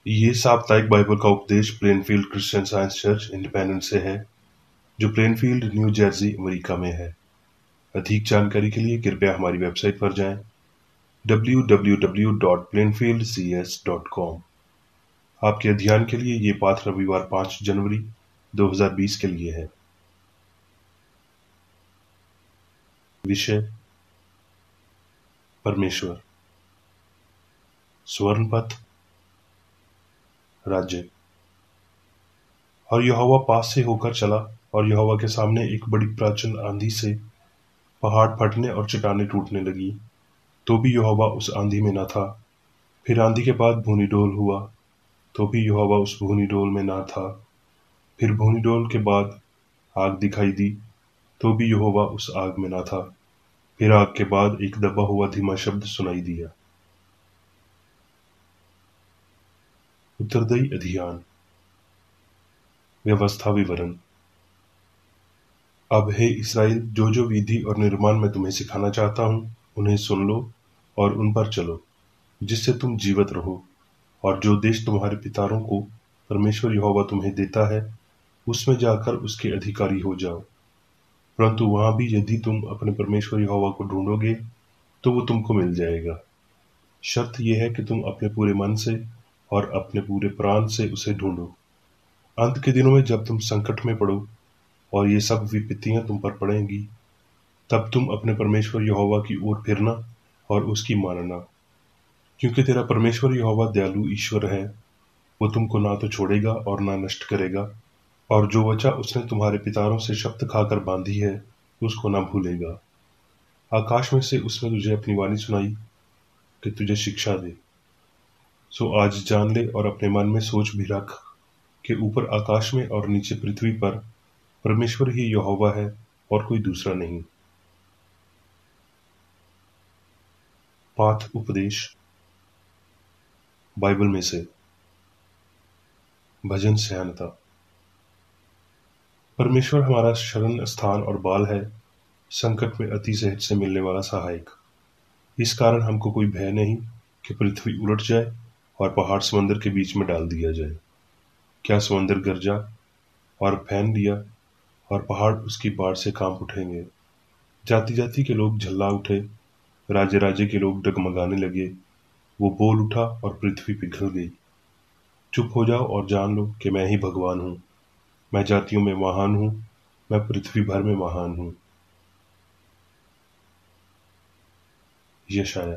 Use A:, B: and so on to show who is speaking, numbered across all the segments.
A: ये साप्ताहिक बाइबल का उपदेश Plainfield Christian Science Church Independence से है, जो प्लेनफील्ड, न्यू जर्सी, अमेरिका में है। अधिक जानकारी के लिए कृपया हमारी वेबसाइट पर जाएं www.plainfieldcs.com। आपके अध्ययन के लिए ये पाठ रविवार 5 जनवरी 2020 के लिए है। विषय परमेश्वर, स्वर्णपथ, राज्य। और यहोवा पास से होकर चला, और यहोवा के सामने एक बड़ी प्रचंड आंधी से पहाड़ फटने और चट्टानें टूटने लगी। तो भी यहोवा उस आंधी में न था। फिर आंधी के बाद भूनी डोल हुआ, तो भी यहोवा उस भूनी डोल में न था। फिर भूनी डोल के बाद आग दिखाई दी, तो भी यहोवा उस आग में न था। फिर आग के बाद एक दबा हुआ धीमा शब्द सुनाई दिया। उत्तरदायी अध्ययन। व्यवस्था विवरण। अब हे इस्राएल, जो जो विधि और निर्माण मैं तुम्हें सिखाना चाहता हूँ, उन्हें सुन लो और उन पर चलो, जिससे तुम जीवित रहो। और जो देश तुम्हारे पिताओं को परमेश्वर यहोवा तुम्हें देता है, उसमें जाकर उसके अधिकारी हो जाओ। परंतु वहां भी यदि तुम अपने परमेश्वर यहोवा को ढूंढोगे, तो वो तुमको मिल जाएगा। शर्त यह है कि तुम अपने पूरे मन से और अपने पूरे प्राण से उसे ढूंढो। अंत के दिनों में जब तुम संकट में पड़ो और ये सब विपत्तियां तुम पर पड़ेंगी, तब तुम अपने परमेश्वर यहोवा की ओर फिरना और उसकी मानना, क्योंकि तेरा परमेश्वर यहोवा दयालु ईश्वर है। वो तुमको ना तो छोड़ेगा और ना नष्ट करेगा, और जो वचन उसने तुम्हारे पिताओं से शपथ खाकर बांधी है, उसको ना भूलेगा। आकाश में से उसने तुझे अपनी वाणी सुनाई कि तुझे शिक्षा दे। सो आज जान ले और अपने मन में सोच भी रख कि ऊपर आकाश में और नीचे पृथ्वी पर परमेश्वर ही यहोवा है और कोई दूसरा नहीं। पाठ उपदेश बाइबल में से। भजन सहनता। परमेश्वर हमारा शरण स्थान और बाल है, संकट में अति सहज से मिलने वाला सहायक। इस कारण हमको कोई भय नहीं कि पृथ्वी उलट जाए और पहाड़ समंदर के बीच में डाल दिया जाए। क्या समंदर गरजा और फैन लिया, और पहाड़ उसकी बाढ़ से कांप उठेंगे। जाति जाति के लोग झल्ला उठे, राज्य राज्य के लोग डगमगाने लगे। वो बोल उठा और पृथ्वी पिघल गई। चुप हो जाओ और जान लो कि मैं ही भगवान हूँ। मैं जातियों में महान हूँ, मैं पृथ्वी भर में महान हूँ। यशाया।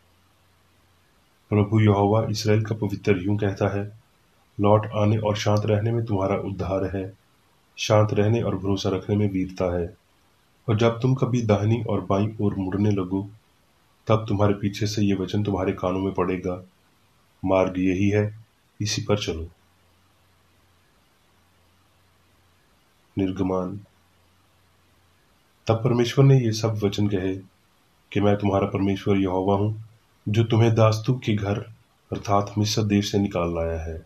A: प्रभु यहोवा इस्राएल का पवित्र यूं कहता है, लौट आने और शांत रहने में तुम्हारा उद्धार है। शांत रहने और भरोसा रखने में वीरता है। और जब तुम कभी दाहिनी और बाईं ओर मुड़ने लगो, तब तुम्हारे पीछे से ये वचन तुम्हारे कानों में पड़ेगा, मार्ग यही है, इसी पर चलो। निर्गमान। तब परमेश्वर ने ये सब वचन कहे कि मैं तुम्हारा परमेश्वर यहोवा हूँ, जो तुम्हें दास्तू के घर अर्थात मिस्र देश से निकाल लाया है।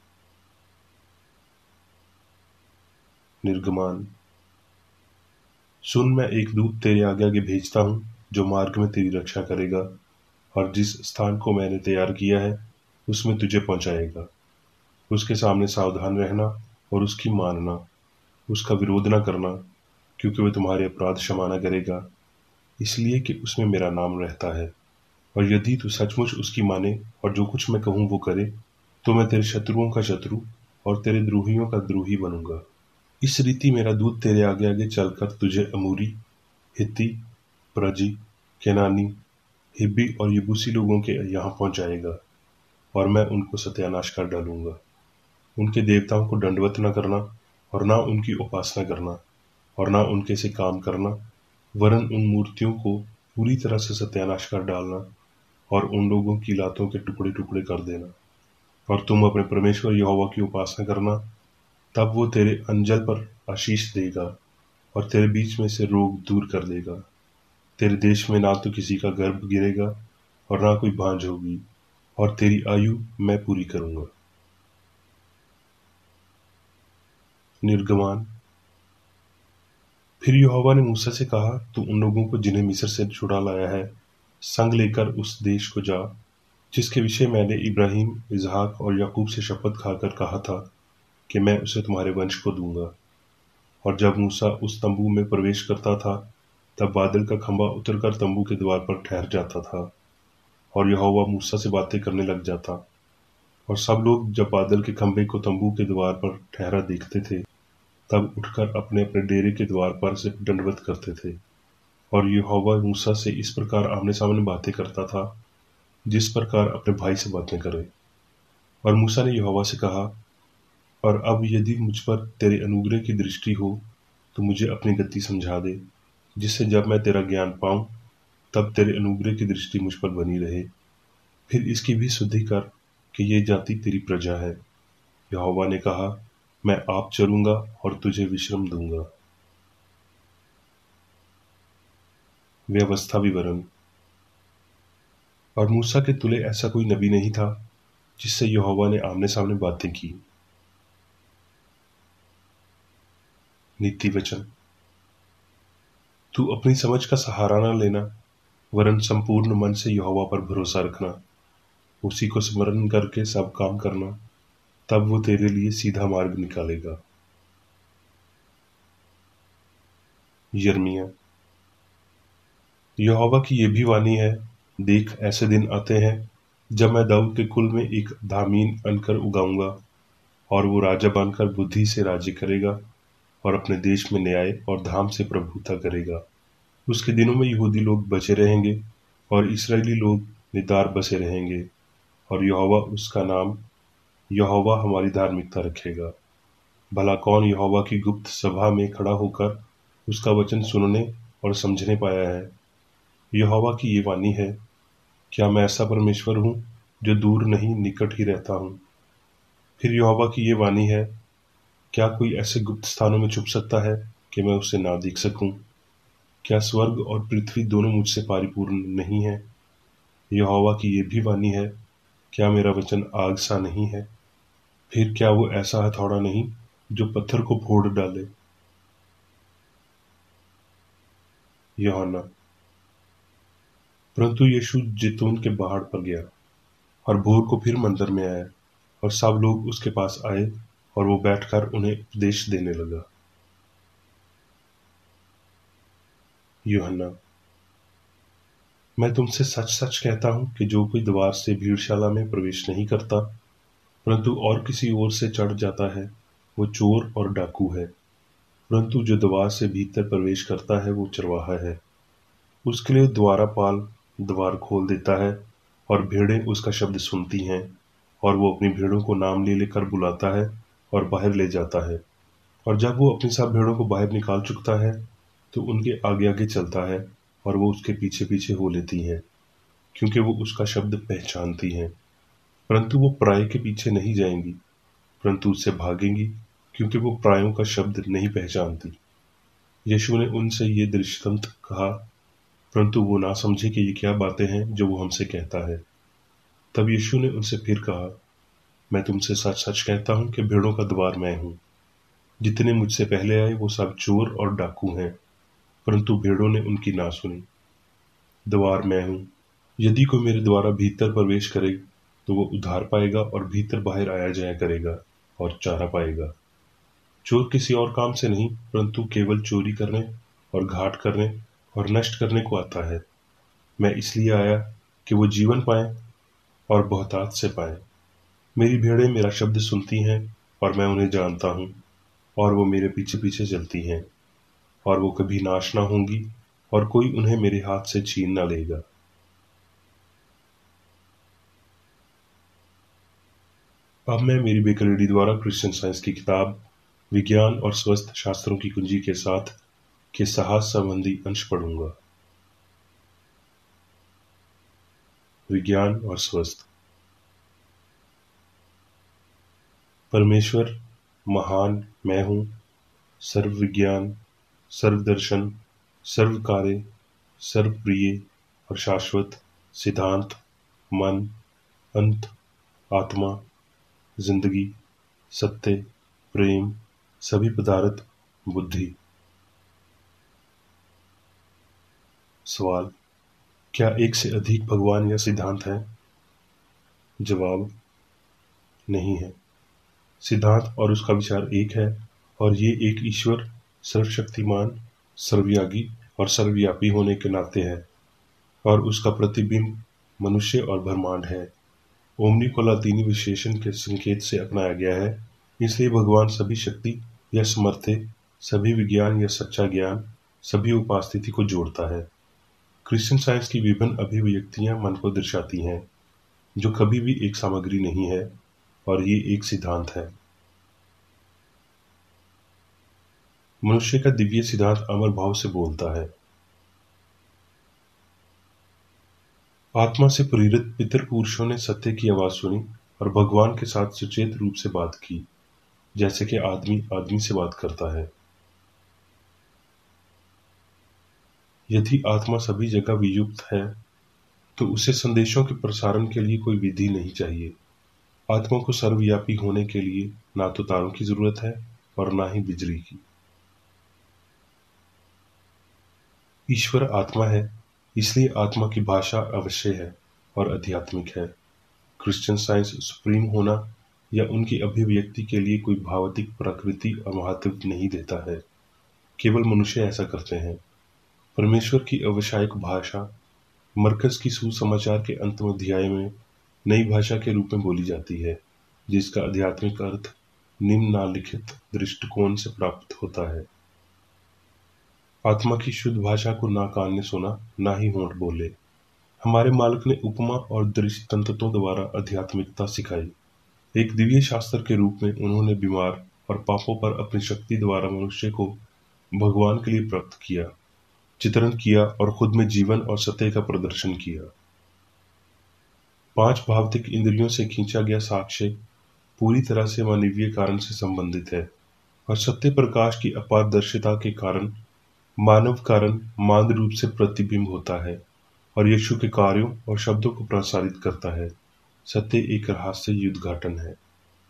A: निर्गमान। सुन, मैं एक दूत तेरे आगे आगे भेजता हूँ, जो मार्ग में तेरी रक्षा करेगा, और जिस स्थान को मैंने तैयार किया है उसमें तुझे पहुंचाएगा। उसके सामने सावधान रहना और उसकी मानना, उसका विरोध न करना, क्योंकि वह तुम्हारे अपराध क्षमा न करेगा, इसलिए कि उसमें मेरा नाम रहता है। और यदि तू सचमुच उसकी माने और जो कुछ मैं कहूँ वो करे, तो मैं तेरे शत्रुओं का शत्रु और तेरे द्रोहियों का द्रोही बनूंगा। इस रीति मेरा दूत तेरे आगे आगे चलकर तुझे अमूरी, हित्ती, प्रजी, केनानी, हिब्बी और यबूसी लोगों के यहाँ पहुंचाएगा, और मैं उनको सत्यानाश कर डालूंगा। उनके देवताओं को दंडवत न करना, और न उनकी उपासना करना, और न उनके से काम करना, वरन उन मूर्तियों को पूरी तरह से सत्यानाश कर डालना और उन लोगों की लातों के टुकड़े टुकड़े कर देना। और तुम अपने परमेश्वर यहोवा की उपासना करना, तब वो तेरे अंजल पर आशीष देगा और तेरे बीच में से रोग दूर कर देगा। तेरे देश में ना तो किसी का गर्भ गिरेगा और ना कोई भांज होगी, और तेरी आयु मैं पूरी करूंगा। निर्गमान। फिर यहोवा ने मूसा से कहा, तू उन लोगों को जिन्हें मिस्र से छुड़ा लाया है, संग लेकर उस देश को जा जिसके विषय मैंने इब्राहिम, इसहाक और याकूब से शपथ खाकर कहा था कि मैं उसे तुम्हारे वंश को दूंगा। और जब मूसा उस तंबू में प्रवेश करता था, तब बादल का खंभा उतरकर तंबू के द्वार पर ठहर जाता था, और यहोवा मूसा से बातें करने लग जाता। और सब लोग जब बादल के खंभे को तंबू के द्वार पर ठहरा देखते थे, तब उठकर अपने अपने डेरे के द्वार पर से दंडवत करते थे। और यहोवा मूसा से इस प्रकार आमने सामने बातें करता था, जिस प्रकार अपने भाई से बातें करे। और मूसा ने यहोवा से कहा, और अब यदि मुझ पर तेरे अनुग्रह की दृष्टि हो, तो मुझे अपनी गति समझा दे, जिससे जब मैं तेरा ज्ञान पाऊं, तब तेरे अनुग्रह की दृष्टि मुझ पर बनी रहे। फिर इसकी भी शुद्धि कर कि ये जाति तेरी प्रजा है। यहोवा ने कहा, मैं आप चलूंगा और तुझे विश्राम दूंगा। व्यवस्था विवरण। और मूसा के तुले ऐसा कोई नबी नहीं था जिससे यहोवा ने आमने सामने बातें की। नीति वचन। तू अपनी समझ का सहारा न लेना, वरन संपूर्ण मन से यहोवा पर भरोसा रखना। उसी को स्मरण करके सब काम करना, तब वो तेरे लिए सीधा मार्ग निकालेगा। यिर्मयाह। यहोवा की ये भी वाणी है, देख ऐसे दिन आते हैं जब मैं दाऊद के कुल में एक धामीन बनकर उगाऊंगा, और वो राजा बनकर बुद्धि से राज्य करेगा, और अपने देश में न्याय और धाम से प्रभुता करेगा। उसके दिनों में यहूदी लोग बचे रहेंगे, और इस्राएली लोग निदार बसे रहेंगे, और यहोवा उसका नाम यहोवा हमारी धार्मिकता रखेगा। भला कौन यहोवा की गुप्त सभा में खड़ा होकर उसका वचन सुनने और समझने पाया है। यहोवा की ये वाणी है, क्या मैं ऐसा परमेश्वर हूँ जो दूर नहीं निकट ही रहता हूँ। फिर यहोवा की ये वाणी है, क्या कोई ऐसे गुप्त स्थानों में छुप सकता है कि मैं उसे ना देख सकूं। क्या स्वर्ग और पृथ्वी दोनों मुझसे परिपूर्ण नहीं है। यहोवा की ये भी वाणी है, क्या मेरा वचन आग सा नहीं है। फिर क्या वो ऐसा हथौड़ा नहीं जो पत्थर को फोड़ डाले। यूहन्ना। परंतु यीशु जैतून के पहाड़ पर गया और भोर को फिर मंदिर में आया, और सब लोग उसके पास आए, और वो बैठकर उन्हें उपदेश देने लगा। यूहन्ना। मैं तुमसे सच सच कहता हूं कि जो कोई द्वार से भीड़शाला में प्रवेश नहीं करता, परंतु और किसी ओर से चढ़ जाता है, वो चोर और डाकू है। परंतु जो द्वार से भीतर प्रवेश करता है, वो चरवाहा है। उसके लिए द्वारपाल द्वार खोल देता है, और भेड़ें उसका शब्द सुनती हैं, और वो अपनी भेड़ों को नाम ले लेकर बुलाता है और बाहर ले जाता है। और जब वो अपनी सब भेड़ों को बाहर निकाल चुकता है, तो उनके आगे आगे चलता है, और वो उसके पीछे पीछे हो लेती हैं, क्योंकि वो उसका शब्द पहचानती हैं। परंतु वो पराये के पीछे नहीं जाएंगी, परंतु उससे भागेंगी, क्योंकि वो परायों का शब्द नहीं पहचानती। यीशु ने उनसे ये दृष्टांत कहा, परंतु वो ना समझे कि ये क्या बातें हैं जो वो हमसे कहता है। तब यीशु ने उनसे फिर कहा, मैं तुमसे सच सच कहता हूं कि भेड़ों का द्वार मैं हूं। जितने मुझसे पहले आए वो सब चोर और डाकू हैं, परंतु भेड़ों ने उनकी ना सुनी। द्वार मैं हूं। यदि कोई मेरे द्वारा भीतर प्रवेश करे, तो वो उद्धार पाएगा और भीतर बाहर आया जाया करेगा और चारा पाएगा। चोर किसी और काम से नहीं, परंतु केवल चोरी करने और घात करने और नष्ट करने को आता है। मैं इसलिए आया कि वो जीवन पाएं और बहुतायत से पाएं। मेरी भेड़ें मेरा शब्द सुनती हैं, और मैं उन्हें जानता हूं, और वो मेरे पीछे पीछे चलती हैं, और वो कभी नाश ना होंगी, और कोई उन्हें मेरे हाथ से छीन ना लेगा। अब मैं मेरी बेकरेडी द्वारा क्रिश्चियन साइंस की किताब विज्ञान और स्वस्थ शास्त्रों की कुंजी के साथ के साहस संबंधी अंश पढ़ूंगा। विज्ञान और स्वस्थ। परमेश्वर महान मैं हूं, सर्वविज्ञान, सर्वदर्शन, सर्वकार्य, सर्वप्रिय और शाश्वत, सिद्धांत, मन, अंत, आत्मा, जिंदगी, सत्य, प्रेम, सभी पदार्थ, बुद्धि। सवाल, क्या एक से अधिक भगवान या सिद्धांत हैं? जवाब नहीं है। सिद्धांत और उसका विचार एक है, और ये एक ईश्वर सर्वशक्तिमान, सर्वव्यापी और सर्वव्यापी होने के नाते है, और उसका प्रतिबिंब मनुष्य और ब्रह्मांड है। ओमनी को लातीनी विशेषण के संकेत से अपनाया गया है, इसलिए भगवान सभी शक्ति या समर्थ, सभी विज्ञान या सच्चा ज्ञान, सभी उपास्थिति को जोड़ता है। क्रिश्चियन साइंस की विभिन्न अभिव्यक्तियां मन को दर्शाती हैं, जो कभी भी एक सामग्री नहीं है, और ये एक सिद्धांत है। मनुष्य का दिव्य सिद्धांत अमर भाव से बोलता है। आत्मा से प्रेरित पितर पुरुषों ने सत्य की आवाज सुनी और भगवान के साथ सचेत रूप से बात की, जैसे कि आदमी आदमी से बात करता है। यदि आत्मा सभी जगह वियुक्त है, तो उसे संदेशों के प्रसारण के लिए कोई विधि नहीं चाहिए। आत्मा को सर्वव्यापी होने के लिए ना तो तारों की जरूरत है और ना ही बिजली की। ईश्वर आत्मा है, इसलिए आत्मा की भाषा अवश्य है और आध्यात्मिक है। क्रिश्चियन साइंस सुप्रीम होना या उनकी अभिव्यक्ति के लिए कोई भावतिक प्रकृति और महत्व नहीं देता है। केवल मनुष्य ऐसा करते हैं। परमेश्वर की अवश्यक भाषा मरकज की सुसमाचार के अंतिम अध्याय में नई भाषा के रूप में बोली जाती है, जिसका आध्यात्मिक अर्थ निम्नलिखित दृष्टिकोण से प्राप्त होता है। आत्मा की शुद्ध भाषा को ना कान ने सुना, ना ही होंठ बोले। हमारे मालिक ने उपमा और दृष्टांतों द्वारा आध्यात्मिकता सिखाई। एक दिव्य शास्त्र के रूप में उन्होंने बीमार और पापों पर अपनी शक्ति द्वारा मनुष्य को भगवान के लिए प्राप्त किया, चित्रण किया और खुद में जीवन और सत्य का प्रदर्शन किया। 5 भावतिक इंद्रियों से खींचा गया साक्ष्य पूरी तरह से मानवीय कारण से संबंधित है, और सत्य प्रकाश की अपारदर्शिता के कारण मानव कारण मान रूप से प्रतिबिंब होता है और यीशु के कार्यों और शब्दों को प्रसारित करता है। सत्य एक रहस्य युद्धघाटन है।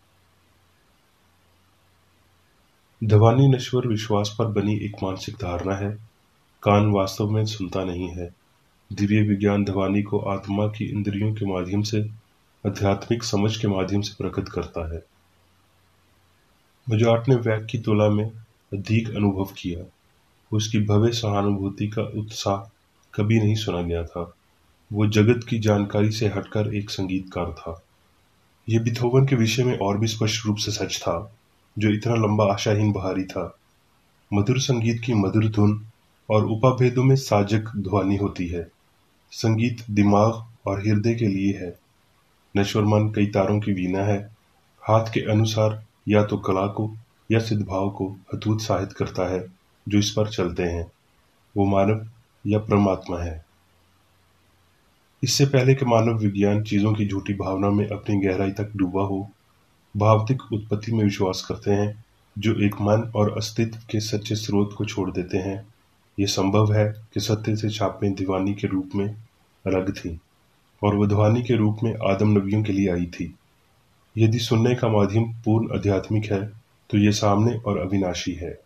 A: ध्वनि नश्वर विश्वास पर बनी एक मानसिक धारणा है। कान वास्तव में सुनता नहीं है। दिव्य विज्ञान ध्वनि को आत्मा की इंद्रियों के माध्यम से आध्यात्मिक समझ के माध्यम से प्रकट करता है। मजाट ने वैक की तुलना में अधिक अनुभव किया। उसकी भव्य सहानुभूति का उत्साह कभी नहीं सुना गया था। वो जगत की जानकारी से हटकर एक संगीतकार था। ये बीथोवन के विषय में और भी स्पष्ट रूप से सच था, जो इतना लंबा आशाहीन बहारी था। मधुर संगीत की मधुर धुन और उपभेदों में साजक ध्वनि होती है। संगीत दिमाग और हृदय के लिए है। नश्वर मन कई तारों की वीणा है। हाथ के अनुसार या तो कला को या सिद्धभाव को हतोत्साहित करता है जो इस पर चलते हैं। वो मानव या परमात्मा है। इससे पहले कि मानव विज्ञान चीजों की झूठी भावना में अपनी गहराई तक डूबा हो, भावतिक उत्पत्ति में विश्वास करते हैं, जो एक मन और अस्तित्व के सच्चे स्रोत को छोड़ देते हैं। ये संभव है कि सत्य से छापें दीवानी के रूप में अलग थी, और वह ध्वनि के रूप में आदम नबियों के लिए आई थी। यदि सुनने का माध्यम पूर्ण आध्यात्मिक है, तो ये सामने और अविनाशी है।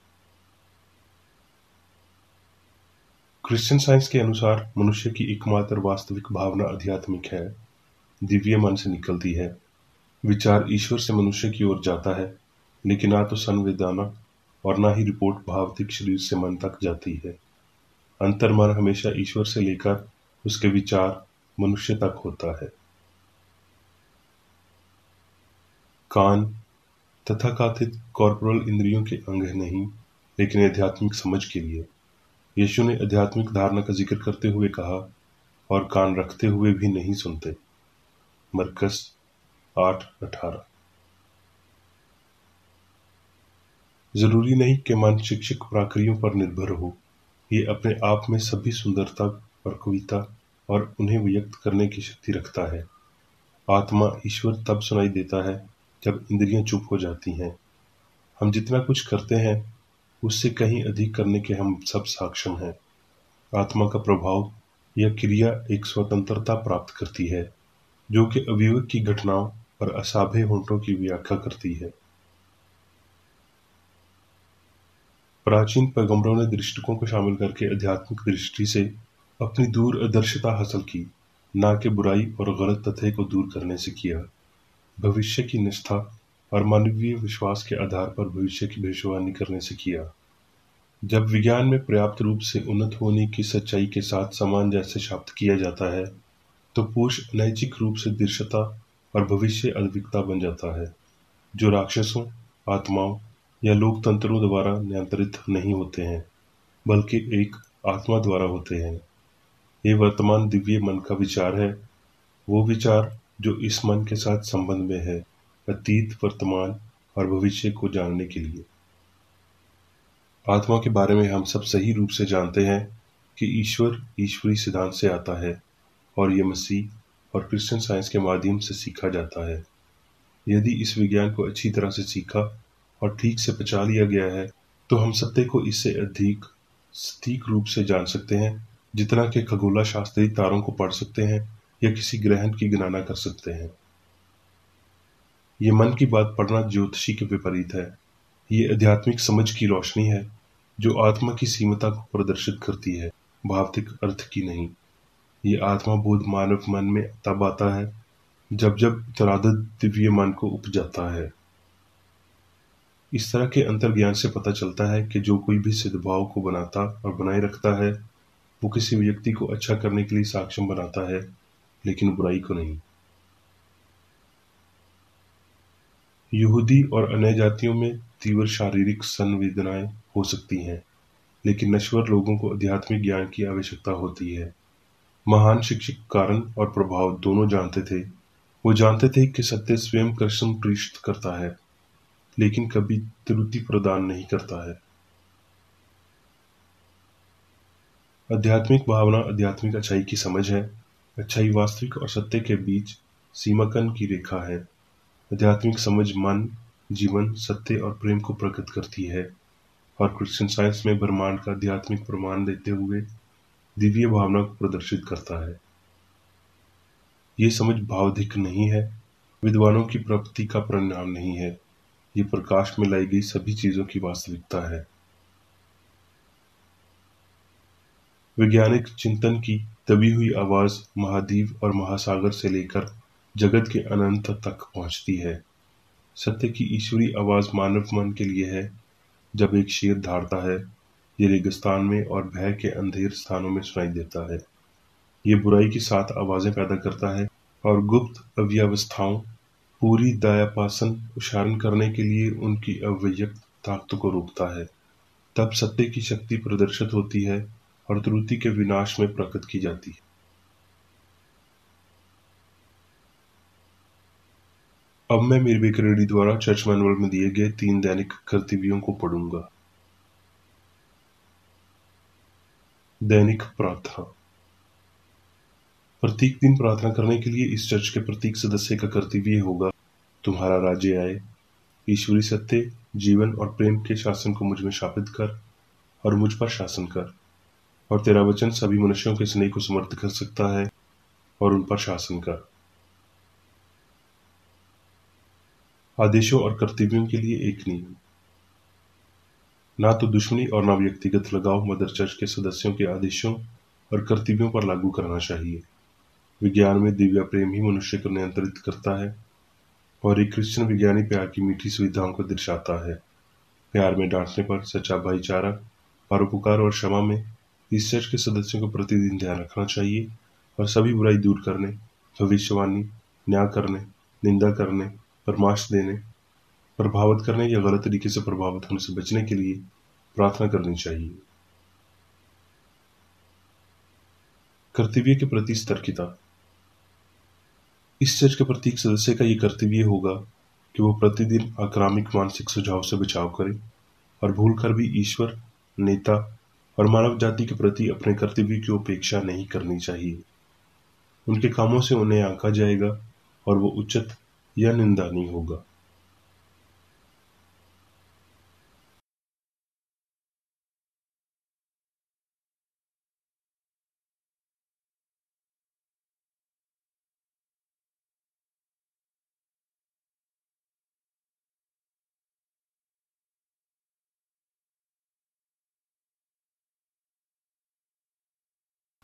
A: क्रिश्चियन साइंस के अनुसार मनुष्य की एकमात्र वास्तविक भावना आध्यात्मिक है, दिव्य मन से निकलती है। विचार ईश्वर से मनुष्य की ओर जाता है, लेकिन ना तो संवेदना और ना ही रिपोर्ट भावतिक शरीर से मन तक जाती है। अंतर्मन हमेशा ईश्वर से लेकर उसके विचार मनुष्य तक होता है। कान तथाकथित कॉर्पोरल इंद्रियों के अंग नहीं, लेकिन आध्यात्मिक समझ के लिए। यीशु ने आध्यात्मिक धारणा का जिक्र करते हुए कहा, और कान रखते हुए भी नहीं सुनते। मरकस 8:18। जरूरी नहीं कि मन शिक्षक प्रक्रियाओं पर निर्भर हो। ये अपने आप में सभी सुंदरता और कविता और उन्हें व्यक्त करने की शक्ति रखता है। आत्मा ईश्वर तब सुनाई देता है जब इंद्रियां चुप हो जाती हैं। हम जितना कुछ करते हैं उससे कहीं अधिक करने के हम सब सक्षम हैं। आत्मा का प्रभाव या क्रिया एक स्वतंत्रता प्राप्त करती है, जो कि अविवेक की घटनाओं और असाभ्य होंठों की व्याख्या करती है। प्राचीन पैगंबरों ने दृष्टिकोण को शामिल करके आध्यात्मिक दृष्टि से अपनी दूरदर्शिता हासिल की। ना कि बुराई और गलत तथ्य को दूर करने से किया। भविष्य की निष्ठा और मानवीय विश्वास के आधार पर भविष्य की भविष्यवाणी करने से किया। जब विज्ञान में पर्याप्त रूप से उन्नत होने की सच्चाई के साथ सामंजस्य स्थापित किया जाता है, तो पुरुष नैतिक रूप से दृश्यता और भविष्य अद्विकता बन जाता है, जो राक्षसों, आत्माओं या लोकतंत्रों द्वारा नियंत्रित नहीं होते हैं, बल्कि एक आत्मा द्वारा होते हैं। ये वर्तमान दिव्य मन का विचार है, वो विचार जो इस मन के साथ संबंध में है, अतीत, वर्तमान और भविष्य को जानने के लिए। आत्मा के बारे में हम सब सही रूप से जानते हैं कि ईश्वर ईश्वरी सिद्धांत से आता है और ये मसीह और क्रिश्चियन साइंस के माध्यम से सीखा जाता है। यदि इस विज्ञान को अच्छी तरह से सीखा और ठीक से पचा लिया गया है, तो हम सत्य को इससे अधिक सटीक रूप से जान सकते हैं, जितना कि खगोला शास्त्री तारों को पढ़ सकते हैं या किसी ग्रहण की गणना कर सकते हैं। ये मन की बात पढ़ना ज्योतिषी के विपरीत है। ये आध्यात्मिक समझ की रोशनी है, जो आत्मा की सीमितता को प्रदर्शित करती है, भौतिक अर्थ की नहीं। ये आत्मा बोध मानव मन में तब आता है जब तरादद दिव्य मन को उपजाता है। इस तरह के अंतर्ज्ञान से पता चलता है कि जो कोई भी सद्भाव को बनाता और बनाए रखता है, वो किसी व्यक्ति को अच्छा करने के लिए सक्षम बनाता है, लेकिन बुराई को नहीं। यहूदी और अन्य जातियों में तीव्र शारीरिक संवेदनाएं हो सकती हैं, लेकिन नश्वर लोगों को आध्यात्मिक ज्ञान की आवश्यकता होती है। महान शिक्षक कारण और प्रभाव दोनों जानते थे। वो जानते थे कि सत्य स्वयं कृष्ण प्रेषित करता है, लेकिन कभी त्रुटि प्रदान नहीं करता है। आध्यात्मिक भावना आध्यात्मिक अच्छाई की समझ है। अच्छाई वास्तविक और सत्य के बीच सीमांकन की रेखा है। आध्यात्मिक समझ मन, जीवन, सत्य और प्रेम को प्रकट करती है, और क्रिश्चियन साइंस में ब्रह्मांड का आध्यात्मिक प्रमाण देते हुए दिव्य भावना को प्रदर्शित करता है। ये समझ भावधिक नहीं है, विद्वानों की प्राप्ति का परिणाम नहीं है। ये प्रकाश में लाई गई सभी चीजों की वास्तविकता है। वैज्ञानिक चिंतन की दबी हुई आवाज महाद्वीप और महासागर से लेकर जगत के अनंत तक पहुंचती है। सत्य की ईश्वरी आवाज मानव मन के लिए है। जब एक शेर दहाड़ता है, ये रेगिस्तान में और भय के अंधेर स्थानों में सुनाई देता है। ये बुराई की 7 आवाजें पैदा करता है और गुप्त अव्यवस्थाओं, पूरी दयापासन उच्चारण करने के लिए उनकी अव्यक्त ताकत को रोकता है। तब सत्य की शक्ति प्रदर्शित होती है और त्रुटि के विनाश में प्रकट की जाती है। अब मैं मेरी बेकरेडी द्वारा चर्च मैनुअल में दिए गए 3 दैनिक कर्तव्यों को पढ़ूंगा। दैनिक प्रार्थना। प्रत्येक दिन प्रार्थना करने के लिए इस चर्च के प्रत्येक सदस्य का कर्तव्य होगा, तुम्हारा राज्य आए, ईश्वरी सत्य, जीवन और प्रेम के शासन को मुझ में स्थापित कर और मुझ पर शासन कर, और तेरा वचन सभी मनुष्यों के स्नेह को समर्थ कर सकता है और उन पर शासन कर। आदेशों और कर्तव्यों के लिए एक नियम। ना तो दुश्मनी और ना व्यक्तिगत लगाव मदर चर्च के सदस्यों के आदेशों और कर्तव्यों पर लागू करना चाहिए। विज्ञान में दिव्य प्रेम ही मनुष्य को नियंत्रित करता है, और एक क्रिश्चियन विज्ञानी प्यार की मीठी सुविधाओं को दर्शाता है। प्यार में डांटने पर, सच्चा भाईचारा, परोपकार और क्षमा में इस चर्च के सदस्यों को प्रतिदिन ध्यान रखना चाहिए, और सभी बुराई दूर करने, भविष्यवाणी, न्याय करने, निंदा करने, परामर्श देने, प्रभावित करने या गलत तरीके से प्रभावित होने से बचने के लिए प्रार्थना करनी चाहिए। कर्तव्य के प्रति सतर्कता। इस चर्च के प्रत्येक सदस्य का ये कर्तव्य होगा कि वो प्रतिदिन आक्रामक मानसिक सुझाव से बचाव करे और भूल कर भी ईश्वर, नेता और मानव जाति के प्रति अपने कर्तव्य की उपेक्षा नहीं करनी चाहिए। उनके कामों से उन्हें आंका जाएगा और वो उचित या निंदनीय होगा।